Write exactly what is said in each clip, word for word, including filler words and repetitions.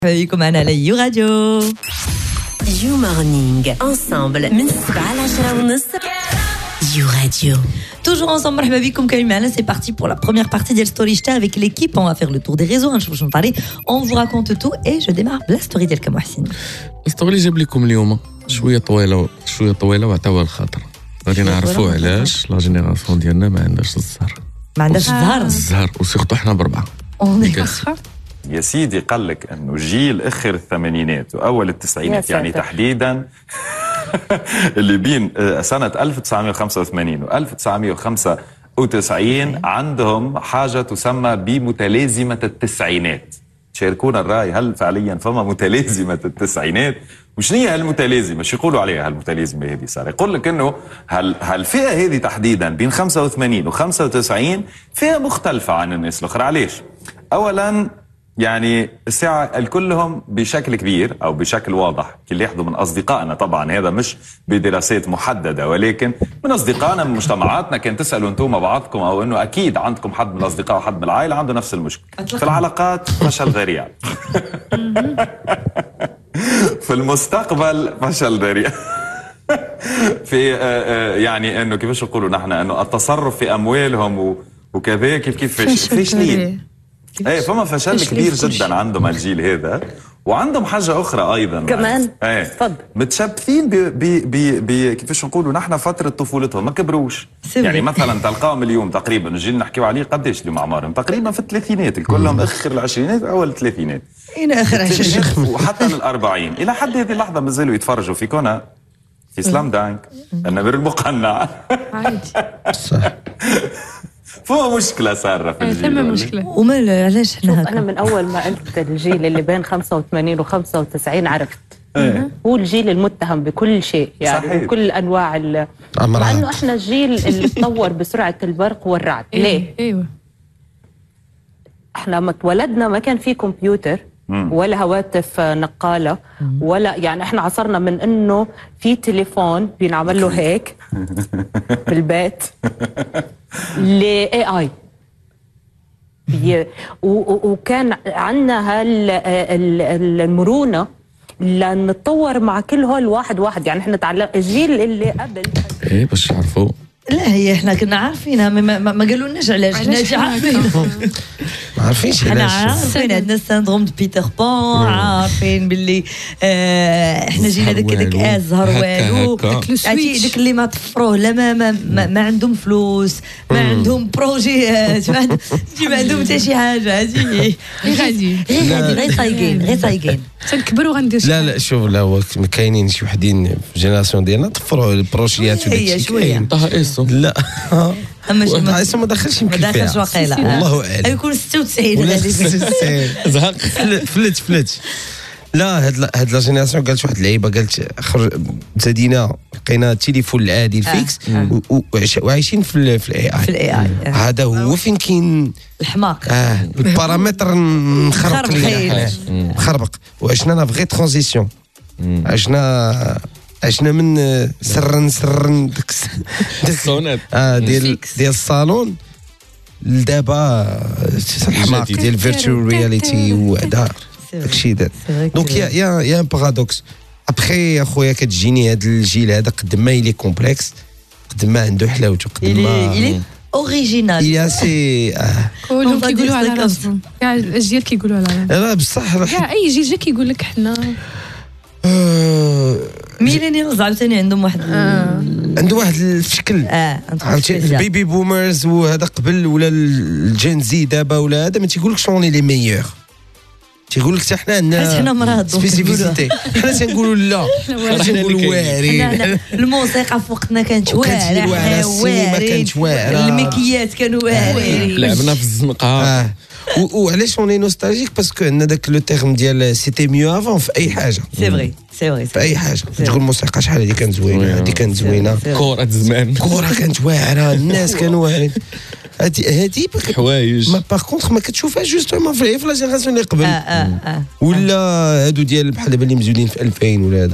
بكم أنا على يو راديو يو مورنينغ انصامبل من سبعة لعشرة ونص يو راديو. Toujours ensemble, مرحبا بكم كريم معنا. C'est parti pour la première partie de Story Shta avec l'équipe. On va faire le tour des réseaux. On vous raconte tout et je démarre la story ديالك محسن. الستوري اللي جاب لكم اليوم شويه طويله شويه طويله وعطاوها الخاطر. غادي نعرفوا علاش لا جينيراسيون ديالنا ما عندهاش الزهر. ما عندهاش الزهر. الزهر وسيرتو حنا بربعه. يا سيدي قال لك انه جيل اخر الثمانينات واول التسعينات يعني تحديدا اللي بين سنه ألف وتسعمائة وخمسة وثمانين و ألف وتسعمائة وخمسة وتسعين عندهم حاجه تسمى بمتلازمه التسعينات. شاركونا الراي، هل فعليا فما متلازمه التسعينات؟ وشنو هي هالمتلازمه؟ شو يقولوا عليها هالمتلازمه هذه؟ صار يقول لك انه هال هالفئه هذه تحديدا بين خمسة وثمانين و خمسة وتسعين فئه مختلفه عن الناس الاخرى. علاش؟ اولا يعني الساعة الكلهم بشكل كبير أو بشكل واضح اللي يحضوا من أصدقائنا، طبعا هذا مش بدراسات محددة ولكن من أصدقائنا من مجتمعاتنا. كان تسألوا أنتم بعضكم أو أنه أكيد عندكم حد من الأصدقاء وحد من العائلة عنده نفس المشكلة في العلاقات، فشل ذريع في المستقبل فشل ذريع في يعني أنه كيفاش نقولوا نحن أنه التصرف في أموالهم وكذا كيف كيف فاشلين. ايه فما فشل كبير جدا عندهم الجيل هذا. وعندهم حاجه اخرى ايضا كمان ايه تفضل متشبثين ب ب ب كيفاش نقولوا نحن فتره طفولتهم ما كبروش. يعني مثلا تلقاهم اليوم تقريبا الجيل نحكيو عليه قداش اليوم اعمارهم تقريبا في الثلاثينات، كلهم اخر العشرينات اول الثلاثينات الى اخر العشرينات وحتى للأربعين الى حد هذه اللحظه مازالوا يتفرجوا في كونا في سلام دانك النمر المقنع. عادي صح. فما مشكلة صار في الجيل. ثم مشكلة. ومال علاش احنا هكا؟ أنا من أول ما قلت الجيل اللي بين خمسة وثمانين وخمسة وتسعين عرفت. هو الجيل المتهم بكل شيء يعني صحيح. بكل أنواع ال مع إنه إحنا الجيل اللي تطور بسرعة البرق والرعد. ليه؟ أيوة. إحنا ما اتولدنا ما كان في كمبيوتر ولا هواتف نقالة ولا يعني إحنا عصرنا من إنه في تليفون بينعمل له هيك بالبيت ل إيه آي وكان عندنا هالمرونة لنتطور مع كل هول واحد واحد. يعني إحنا تعلم الجيل اللي قبل ايه باش يعرفوا. لا هي احنا كنا عارفينها ما, ما, ما قالوا لناش علاش حنا عارفين ما عارفينش حنا علاش. عارفين عندنا السندروم دو بيتر بان، عارفين باللي اه احنا جينا داك داك ازهر والو عرفتي داك اللي ما طفروه لا ما ما, ما, ما عندهم فلوس ما عندهم بروجيات ما عندهم حتى شي حاجه هادي غير غادي غير غير صايقين غير صايقين تنكبروا غندير. لا لا شوف لا هو كاينين شي وحدين في الجينيراسيون ديالنا طفروا البروجيات هي شويه لا اما شي ما ما دخلش يمكن ما دخلش واقيلا والله اعلم يكون ستة وتسعين غادي زهق فلت فلت. لا هاد هاد لا جينيراسيون قالت واحد اللعيبه قالت خرج زادينا لقينا التليفون العادي الفيكس وعايشين في في الاي اي في الاي اي هذا هو فين كاين الحماق اه البارامتر مخربق لينا مخربق. وعشنا انا فغي ترانزيسيون عشنا عشنا من سرن سرن داك الصونات اه ديال ديال الصالون لدابا الحماق ديال الفيرتشوال رياليتي وهذا داكشي داك. دونك يا يا يا بارادوكس ابخي اخويا كتجيني هذا الجيل هذا قد ما يلي كومبلكس قد ما عنده حلاوته قد ما الي اوريجينال يا سي كلهم كيقولوا على راسهم كاع الجيل كيقولوا على راسهم. لا بصح كاع اي جيل جا كيقول لك حنا ميلينيالز عاوتاني عندهم واحد عنده واحد الشكل اه عرفتي البيبي بومرز وهذا قبل ولا الجين زي دابا ولا هذا ما تيقولكش اوني لي ميور، تيقول لك حتى حنا عندنا حنا مرض سبيسيفيتي. حنا تنقولوا لا حنا تنقولوا واعرين. الموسيقى في وقتنا كانت واعره السينما كانت واعره المكيات كانوا واعرين لعبنا في الزنقه. وعلاش اوني نوستالجيك باسكو عندنا داك لو تيرم ديال سيتي ميو افون في اي حاجه. سي فري سي فري في اي حاجه تقول الموسيقى شحال هذه كانت زوينه هذه كانت زوينه كره زمان كره كانت واعره الناس كانوا واعرين. هادي هادي حوايج ما باغ كونطخ ما كتشوفها جوستومون في لا جينيراسيون اللي قبل اه اه ولا هادو ديال بحال دابا اللي مزولين في ألفين ولا هذا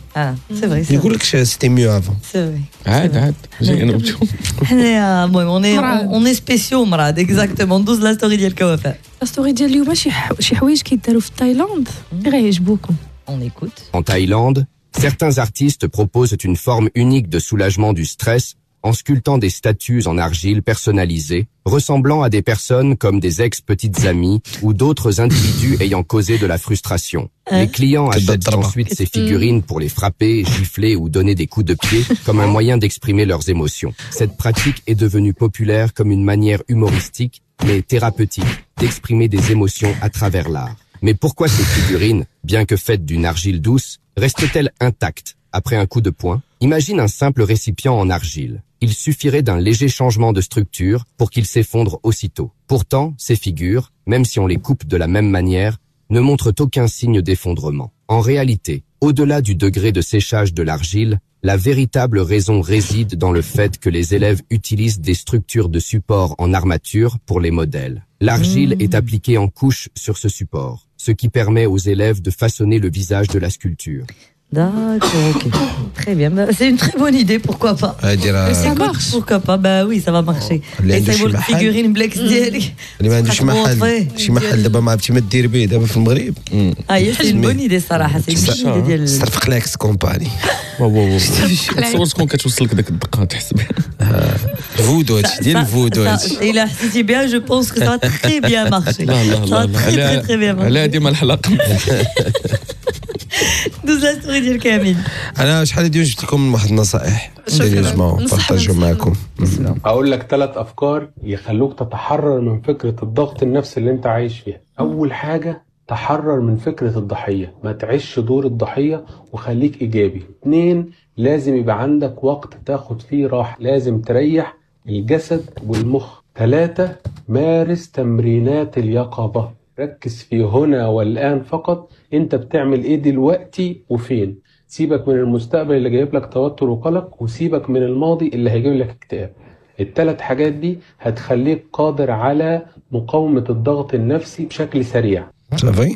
Ah, c'est vrai. يقول لك c'était mieux avant. C'est vrai. عاد عاد جايين نبتو. حنا المهم on est on est spéciaux مراد exactement. دوز لا ستوري ديال كوافة. لا ستوري ديال اليوم شي شي حوايج كيداروا في تايلاند غيعجبوكم. On écoute. En Thaïlande, certains artistes proposent une forme unique de soulagement du stress en sculptant des statues en argile personnalisées, ressemblant à des personnes comme des ex-petites amies ou d'autres individus ayant causé de la frustration. Les clients achètent ensuite ces figurines pour les frapper, gifler ou donner des coups de pied comme un moyen d'exprimer leurs émotions. Cette pratique est devenue populaire comme une manière humoristique, mais thérapeutique, d'exprimer des émotions à travers l'art. Mais pourquoi ces figurines, bien que faites d'une argile douce, restent-elles intactes après un coup de poing? Imagine un simple récipient en argile. Il suffirait d'un léger changement de structure pour qu'il s'effondre aussitôt. Pourtant, ces figures, même si on les coupe de la même manière, ne montrent aucun signe d'effondrement. En réalité, au-delà du degré de séchage de l'argile, la véritable raison réside dans le fait que les élèves utilisent des structures de support en armature pour les modèles. L'argile mmh. est appliquée en couche sur ce support, ce qui permet aux élèves de façonner le visage de la sculpture. D'accord, ok. Très bien. Bah, c'est une très bonne idée, pourquoi pas. Euh, ça marche. Pourquoi pas? Bah oui, ça va marcher. Et ça vaut le figurine Black ديالك. اللي ما عندوش محل شي محل دابا ما عرفتي ما دير به دابا في المغرب. اه سي une bonne idée صراحة. سي une bonne idée ديال صرف لاكس كومباني. واو واو. تصور شكون كتوصل لك داك الدقة تحس بها. فودو هادشي ديال الفودو هادشي. إلا حسيتي بها جو بونس كو سا تري بيان مارشي. لا لا لا. على هادي مال الحلقة. دوز لا ستوري ديال كامل. انا شحال هادي جبت لكم واحد النصائح اللي نجمعوا بارطاجيو معكم. اقول لك ثلاث افكار يخلوك تتحرر من فكره الضغط النفسي اللي انت عايش فيها. اول حاجه تحرر من فكره الضحيه، ما تعيش دور الضحيه وخليك ايجابي. اثنين، لازم يبقى عندك وقت تاخد فيه راحه، لازم تريح الجسد والمخ. ثلاثة، مارس تمرينات اليقظه، ركز في هنا والآن فقط. انت بتعمل ايه دلوقتي وفين؟ سيبك من المستقبل اللي جايب لك توتر وقلق، وسيبك من الماضي اللي هيجيب لك اكتئاب. الثلاث حاجات دي هتخليك قادر على مقاومة الضغط النفسي بشكل سريع. صافي؟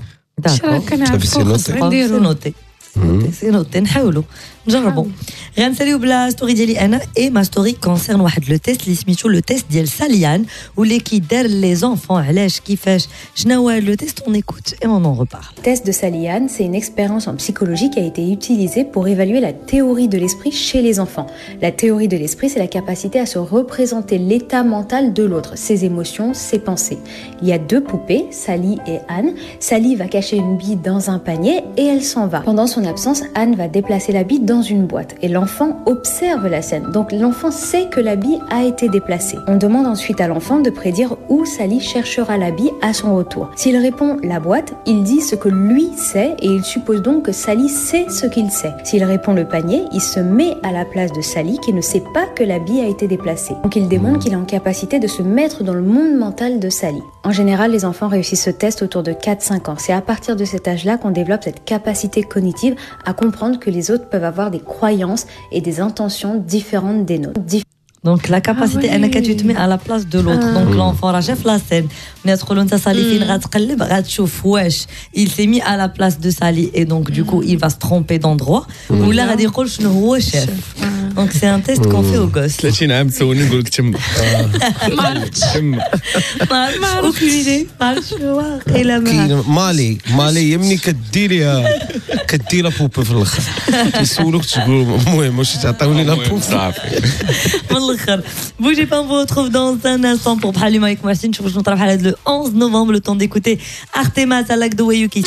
سي نوتي. سي نوتي نحاولوا نجربوا. غنساليو بلا ستوري ديالي انا اي ما ستوري كونسيرن واحد لو تيست اللي سميتو لو تيست ديال ساليان واللي كيدار لي زونفون علاش كيفاش شنو هو لو تيست. اون ايكوت اي اون اون ريبارل. Le test de Salian, c'est une expérience en psychologie qui a été utilisée pour évaluer la théorie de l'esprit chez les enfants. La théorie de l'esprit, c'est la capacité à se représenter l'état mental de l'autre, ses émotions, ses pensées. Il y a deux poupées, Sally et Anne. Sally va cacher une bille dans un panier et elle s'en va. Pendant son absence, Anne va déplacer la bille dans une boîte et l'enfant observe la scène. Donc l'enfant sait que la bille a été déplacée. On demande ensuite à l'enfant de prédire où Sally cherchera la bille à son retour. S'il répond la boîte, il dit ce que lui sait et il suppose donc que Sally sait ce qu'il sait. S'il répond le panier, il se met à la place de Sally qui ne sait pas que la bille a été déplacée. Donc il démontre qu'il est en capacité de se mettre dans le monde mental de Sally. En général, les enfants réussissent ce test autour de quatre cinq ans. C'est à partir de cet âge-là qu'on développe cette capacité cognitive à comprendre que les autres peuvent avoir des croyances et des intentions différentes des nôtres. Donc la capacité ah انك tu te mets à la place de l'autre. Ah. Donc l'enfant راه شاف لا سين ملي تقول انت سالي فين غتقلب غتشوف واش il s'est mis à la place de Sally et donc du coup il va se tromper d'endroit ولا غادي يقول شنو هو شاف. Donc c'est un test qu'on fait aux gosses. ثلاثين عام تسولني نقول لك تما ما عرفتش تما ما عرفتش اودين ما عرفتش الا ما مالي مالي يمني كديريها كدير بوبي في الاخر كيسولوك تقول المهم واش تعطيوني لا بوب صافي من الاخر. Bougez pas, on vous retrouve dans un instant pour بحال اليوم avec Martine. Je vous نطرح le onze novembre, le temps d'écouter Artemas à Lac de Wayuki.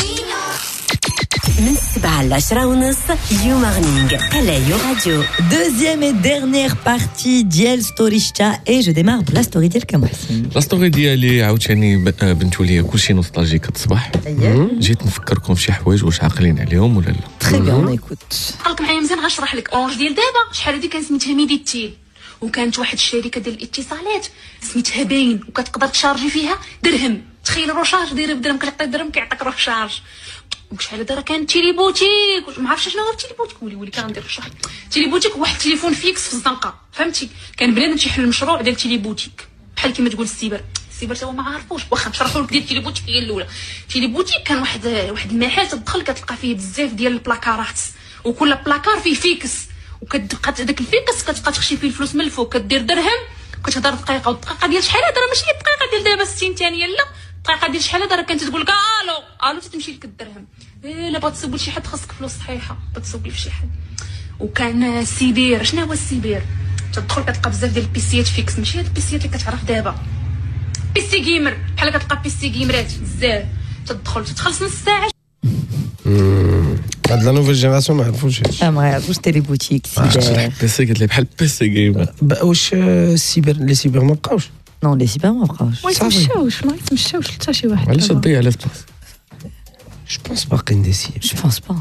من السبعة للعشرة ونص يو مارنينغ على يو راديو. Deuxième et dernière partie ديال ستوري شتا et je démarre بلا ستوري ديال كمحسن. لا ستوري ديالي عاوتاني بنتو ليا كلشي نوستالجيك الصباح. جيت نفكركم في شي حوايج واش عاقلين عليهم ولا لا. Très bien, on écoute. قالك معايا مزيان غنشرح لك. اورانج ديال دابا شحال هادي كان سميتها ميديتيل وكانت واحد الشركه ديال الاتصالات سميتها باين وكتقدر تشارجي فيها درهم. تخيل روشارج دايره بدرهم كتعطي درهم كيعطيك روشارج. وشحال هذا راه كان تيليبوتيك ما عرفتش شنو هو التيليبوتيك. ولي ولي كندير الشرح تيليبوتيك واحد التليفون فيكس في الزنقه فهمتي. كان بنادم تيحل المشروع ديال تيليبوتيك بحال كيما تقول السيبر. السيبر هو ما عارفوش واخا نشرحوا لك ديال تيليبوتيك هي الاولى. تيليبوتيك كان واحد واحد المحل تدخل كتلقى فيه بزاف ديال البلاكارات وكل بلاكار فيه فيكس وكتبقى داك الفيكس كتبقى تخشي فيه الفلوس من الفوق كدير درهم كتهضر دقيقه والدقيقه ديال شحال هذا راه ماشي الدقيقه ديال دابا ستين ثانيه لا الدقيقه ديال شحال هذا راه كانت تقول لك الو الو تمشي لك الدرهم إيه لا بغات تسول شي حد خاصك فلوس صحيحه بتسوقي في شي حد. وكان السيبير شنو هو السيبير تدخل كتلقى بزاف ديال البيسيات فيكس ماشي هاد البيسيات اللي كتعرف دابا بيسي جيمر بحال كتلقى بيسي جيمرات بزاف تدخل تخلص نص ساعه. هاد لا نوفيل جينيراسيون ما عرفوش اه ما عرفوش تي لي بوتيك سيبر بيسي قلت لي بحال بيسي جيمر واش السيبر لي سيبر ما بقاوش نو لي سيبر ما بقاوش ما يتمشاوش ما يتمشاوش حتى شي واحد علاش تضيع على سباس جو بونس باقيين دي سيبر جو بونس با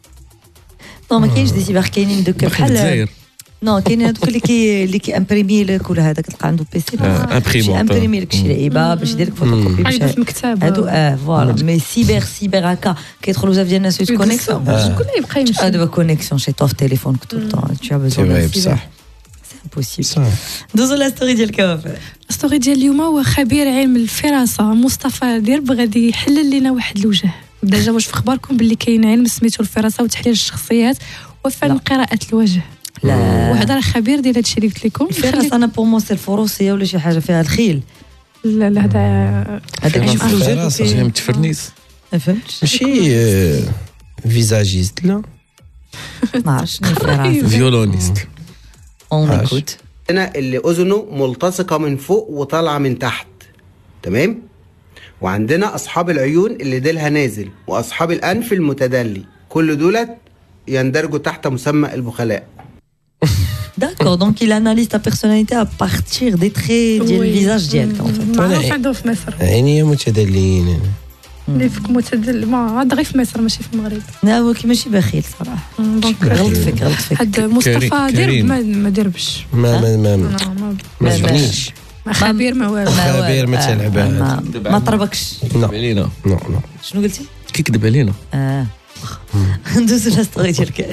نو ما كاينش دي سيبر كاينين دوك بحال نو كاين هذوك اللي كي اللي كي امبريمي لك ولا هذاك تلقى عنده بيسي امبريمون امبريمي لك شي لعيبه باش يدير لك فوتوكوبي باش في المكتب هادو اه فوالا مي سيبر سيبر هكا كيدخلوا بزاف ديال الناس يتكونيكسيون شكون اللي يبقى يمشي هذا كونيكسيون شي طوف تليفون طول الطون tu as besoin d'un بصح سي امبوسيبل. دوزو لا ستوري ديال كوافير. الستوري ديال اليوم هو خبير علم الفراسه مصطفى ديرب غادي يحلل لنا واحد الوجه. بدا جا واش في اخباركم باللي كاين علم سميتو الفراسه وتحليل الشخصيات وفن قراءه الوجه. لا وهذا خبير ديال هادشي اللي قلت لكم. الفراسه انا بور مو سي الفروسيه ولا شي حاجه فيها الخيل. لا لا هذا هذاك يشوف الوجه فيها متفرنيس. ما فهمتش ماشي فيزاجيست لا ما عرفتش شنو الفراسه. فيولونيست. اون ايكوت. هنا اللي اذنه ملتصقه من فوق وطالعه من تحت تمام. وعندنا اصحاب العيون اللي ديلها نازل واصحاب الانف المتدلي كل دولت يندرجوا تحت مسمى البخلاء. D'accord, donc il analyse ta personnalité à partir des traits du visage ديالك en fait. معروف عنده في مصر. عينيا متدليين. اللي فيك متدل ما غير في مصر ماشي في المغرب. لا هو كي ماشي بخيل صراحه. دونك غلط فيك غلط فيك. هاد مصطفى دير ما ما دربش. ما ما ما ما جبنيش. خبير ما والو. خبير ما تلعبها. ما طربكش. كذب علينا. نو نو. شنو قلتي؟ كيكذب علينا. اه ندوزو لا ستوري ديالك.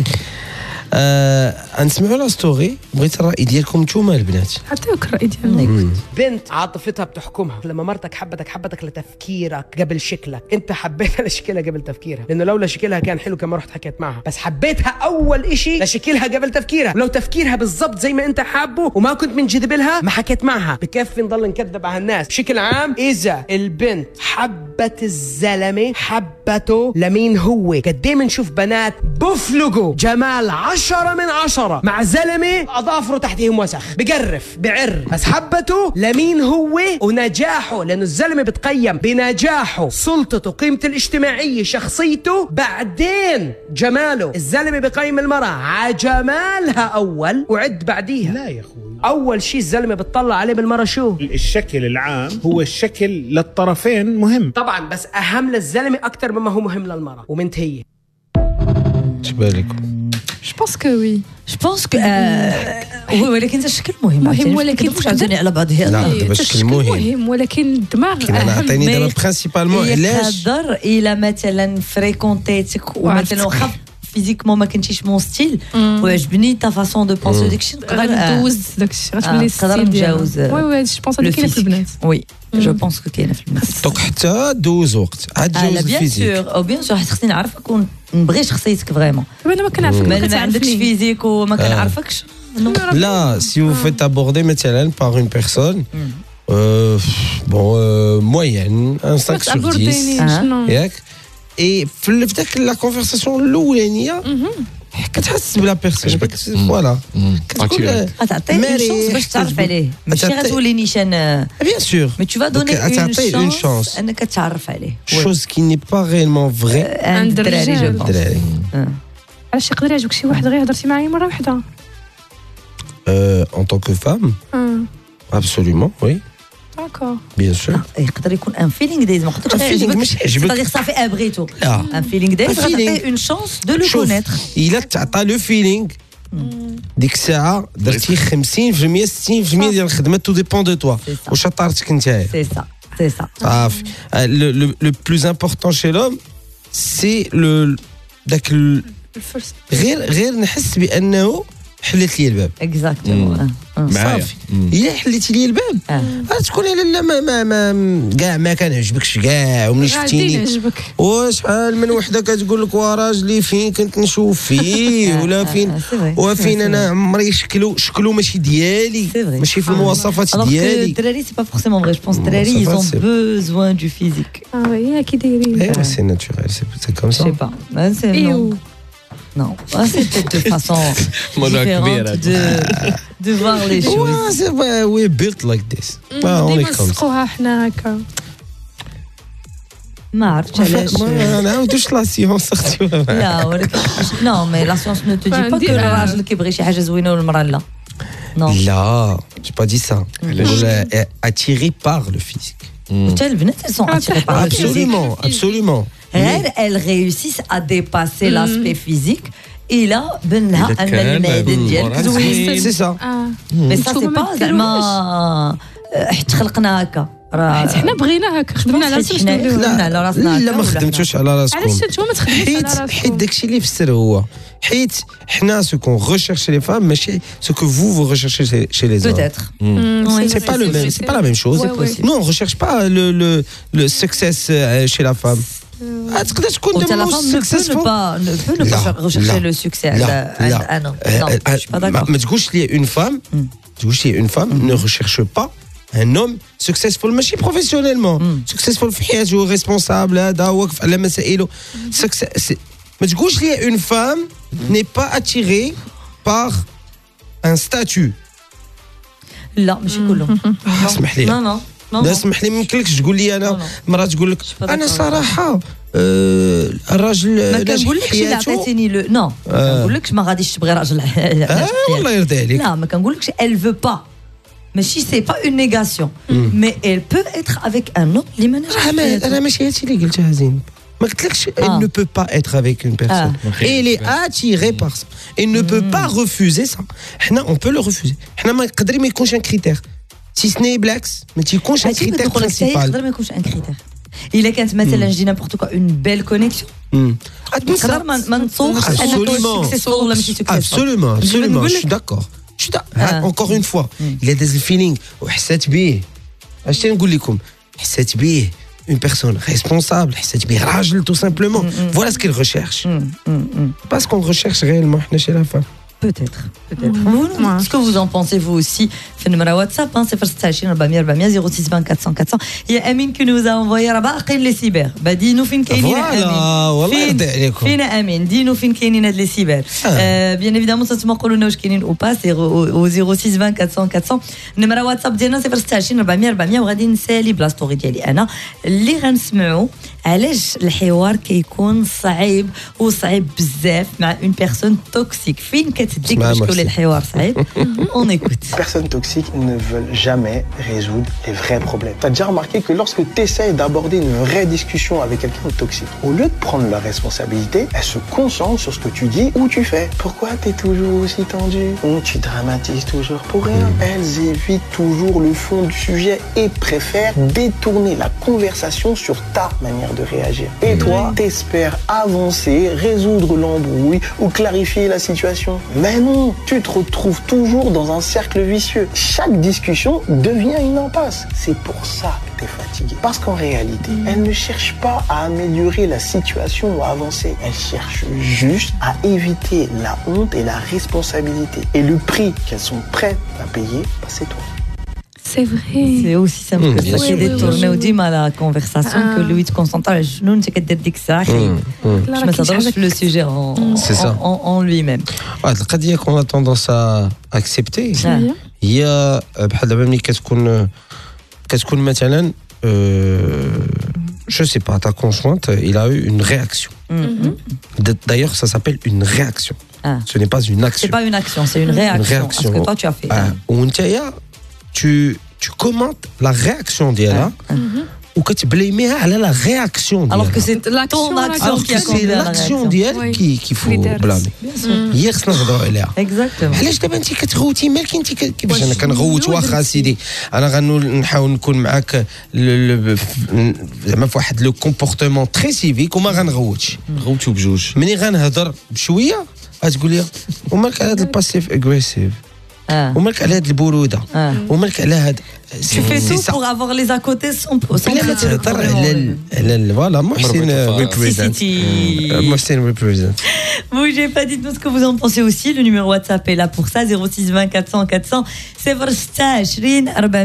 آه، نسمعوا لا ستوري. بغيت الراي ديالكم نتوما البنات. عطيوك الراي ديالك. بنت عاطفتها بتحكمها. لما مرتك حبتك حبتك لتفكيرك قبل شكلك. انت حبيتها لشكلها قبل تفكيرها لانه لولا شكلها كان حلو كما رحت حكيت معها بس حبيتها اول اشي لشكلها قبل تفكيرها. ولو تفكيرها بالضبط زي ما انت حابه وما كنت منجذب لها ما حكيت معها. بكفي نضل نكذب على الناس. بشكل عام اذا البنت حبت الزلمه حبته لمين هو. قد ايه بنشوف بنات بفلقوا جمال عشرة من عشرة مع زلمة أظافره تحتهم وسخ بقرف بعر بس حبته لمين هو ونجاحه لأنه الزلمة بتقيم بنجاحه سلطته قيمته الاجتماعية شخصيته بعدين جماله. الزلمة بقيم المرأة عجمالها أول وعد بعديها. لا يا أخوي أول شيء الزلمة بتطلع عليه بالمرأة شو؟ الشكل العام هو الشكل للطرفين مهم طبعا بس أهم للزلمة أكتر مما هو مهم للمرأة ومنت هي. شبالكم؟ Je pense que oui. Je pense que هو ولكن الشكل مهم. مهم ولكن واش عاوتاني على بعضها. لا دابا الشكل مهم ولكن الدماغ انا عطيني دابا برينسيبالمون علاش يقدر الى مثلا فريكونتيتك ومثلا واخا فيزيكمون ما كنتيش مون ستيل وعجبني تا فاسون دو بونسو داكشي نقدر ندوز داكشي غتولي نقدر نتجاوز. وي وي جو بونس هذه كاينه في البنات. وي جو بونس كو كاينه في البنات. دونك حتى دوز وقت عاد تجوز الفيزيك. بيان سور او بيان سور خصني نعرفك ونبغي شخصيتك فريمون. انا ما كنعرفك ما عندكش فيزيك وما كنعرفكش. لا si vous faites aborder مثلا par une personne euh, bon euh, moyenne un cinq sur dix ياك اي في داك لا كونفرساسيون الاولانيه كتحس بلا بيرسون فوالا كتقول تعطيه شونس باش تعرف عليه ماشي غتولي نيشان بيان سور مي تو فا دوني اون شونس انك تعرف عليه شوز كي ني با ريلمون فري عند الدراري جو بونس. علاش يقدر يعجبك شي واحد غير هضرتي معاه مره واحده en tant que femme absolument oui d'accord bien sûr يقدر يكون ان فيلينغ دايز ما قدرتش يعجبك صافي صافي ابغيتو ان فيلينغ دايز غتعطيه اون شونس دو لو كونيتر. الا تعطى لو فيلينغ ديك الساعه درتي خمسين بالمية ستين بالمية ديال الخدمه تو ديبون دو توا واش طارتك نتايا. سي سا سي سا صافي لو لو بلوز امبورطون شي لوم سي لو داك غير غير نحس بانه حلت لي الباب اكزاكتومون صافي الا حليتي لي الباب غتكون لا ما ما ما كاع ما كنعجبكش كاع وملي شفتيني وشحال من وحده كتقول لك وا راجلي فين كنت نشوف فيه ولا فين وفين انا عمري شكلو شكلو ماشي ديالي ماشي في المواصفات ديالي الدراري سي با فورسيمون فري جو بونس الدراري ils ont besoin du physique اه وي كي دايرين ايوا سي ناتوريل سي كوم سا je sais pas c'est non ah, c'est peut-être de façon différente de de voir les choses ouais c'est vrai we built like this on est comme ça حنا هكا ما عرفتش علاش ما نعاودوش لا سيونس اختي لا ولكن نو مي لا سيونس نو تو دي با كو الراجل كيبغي شي حاجه زوينه والمراه لا non là j'ai pas dit ça attiré par le physique حتى البنات elles sont attirées par le physique absolument absolument elles réussissent à dépasser l'aspect physique et là بان لها ان المعدن ديالك زوين سي سا مي سا سي با زعما حيت خلقنا هكا راه حنا بغينا هكا خدمنا على راسنا خدمنا على راسنا لا ما خدمتوش على راسكم علاش نتوما ما تخدموش على راسكم حيت داكشي اللي في السر هو حيت حنا سو كون ريشيرش لي فام ماشي سو كو فو فو ريشيرشي شي لي زوم peut-être c'est pas le même c'est pas la même chose nous on recherche pas le le le success chez la femme تقدر تكون successful ne peut ne pas rechercher le succès ah non non je suis pas d'accord ما تقولش لي une femme تقولش لي une femme ne recherche pas un homme successful ماشي professionnellement successful في حياته responsable هذا واقف على مسائله ما تقولش لي une femme n'est pas attirée par un statut لا ماشي كلهم اسمح لي لا لا اسمح لي ما يمكنلكش تقول لي انا مرة تقول لك انا صراحه الراجل ما كنقولكش الا عطيتيني لو نو ما كنقولكش ما غاديش تبغي راجل والله يرضي عليك لا ما كنقولكش elle veut pas ماشي سي با اون نيغاسيون مي elle peut être avec un autre اللي ما نجحش انا ماشي هادشي اللي قلتها زين ما قلتلكش elle ne peut pas être avec une personne elle est attirée par ça elle ne peut pas refuser ça حنا on peut le refuser حنا ما يقدر ما يكونش ان كريتير سي سني بلاكس ما تيكونش ان كريتير برينسيبال يقدر ما يكونش ان كريتير الا كانت مثلا جي نيمبورط كو اون بيل كونيكسيون نقدر ما نتصورش انك سكسيسفول ولا ماشي سكسيسفول absolument absolument je suis d'accord je suis d'accord encore une fois il a des feelings وحسيت بيه اش نقول لكم حسيت بيه une personne responsable حسيت بيه راجل tout simplement voilà ce qu'il recherche parce qu'on recherche réellement حنا chez la femme peut-être peut-être vous ce que vous en pensez vous aussi في النمره واتساب صفر ستة عشرين أربعمية أربعمية صفر ستة عشرين quatre cents quatre cents يا امين كي nous a envoyé راه باقيين لي سيبر بدينو فين كاينين امين والله يرضي عليكم فين امين دينو فين كاينين هاد لي سيبر بيان ايفيدامون تسمى قولوا لنا واش كاينين او با سي او صفر ستة عشرين quatre cents quatre cents النمره واتساب ديالنا صفر ستة عشرين أربعمية أربعمية وغادي نسالي بلا ستوري ديالي انا اللي غنسمعوا علاش الحوار كيكون صعيب وصعيب بزاف مع اون بيرسون توكسيك فين كتديك باش تقول الحوار صعيب اون ايكوت. Personnes toxiques ne veulent jamais résoudre les vrais problèmes. T'as déjà remarqué que lorsque tu essaies d'aborder une vraie discussion avec quelqu'un de toxique, au lieu de prendre la responsabilité, elle se concentre sur ce que tu dis ou tu fais. Pourquoi t'es toujours aussi tendu? Ou tu dramatises toujours pour rien. Elles évitent toujours le fond du sujet et préfèrent détourner la conversation sur ta manière de réagir. Et toi, t'espères avancer, résoudre l'embrouille ou clarifier la situation. Mais non, tu te retrouves toujours dans un cercle vicieux. Chaque discussion devient une impasse. C'est pour ça que t'es fatigué. Parce qu'en réalité, elle ne cherche pas à améliorer la situation ou à avancer. Elle cherche juste à éviter la honte et la responsabilité. Et le prix qu'elles sont prêtes à payer, bah, c'est toi. C'est vrai. C'est aussi simple que ça. C'est détourner وديما la conversation que lui te concentre على شنو انت كدير ديك الساعه خايب. باش ما تهضرش في لو سوجي en lui-même. هاد القضيه كون tendance à accepter هي بحال دابا ملي كتكون كتكون مثلا je sais pas ta conjointe il a eu une réaction. D'ailleurs ça s'appelle une réaction. Ce n'est pas une action. C'est pas une action, c'est une réaction. Une réaction. Parce que toi tu as fait. وانتيا tu tu commentes la réaction d'elle ou que tu blâmes à la réaction d'elle. Alors que c'est ton action qui a conduit à la l'action d'elle qui qu'il faut blâmer. Hier خصنا نهضروا عليها. Exactement. علاش دابا انت كتغوتي مالك انت كيفاش انا كنغوت واخا سيدي انا غنحاول نكون معاك زعما في واحد لو كومبورتمون تري سيفيك وما غنغوتش. نغوتو بجوج. ملي غنهضر بشويه تقول لي ومالك على هذا الباسيف اغريسيف ومالك على هذه البروده ومالك على هذا tu fais tout pour avoir les à côté sans sans لا تهضر على على فوالا محسن ريبريزنت محسن ريبريزنت bougez pas, dites-nous ce que vous en pensez aussi. Le numéro WhatsApp est là pour ça, zéro six vingt quatre cents quatre cents. C'est votre stage, Rin.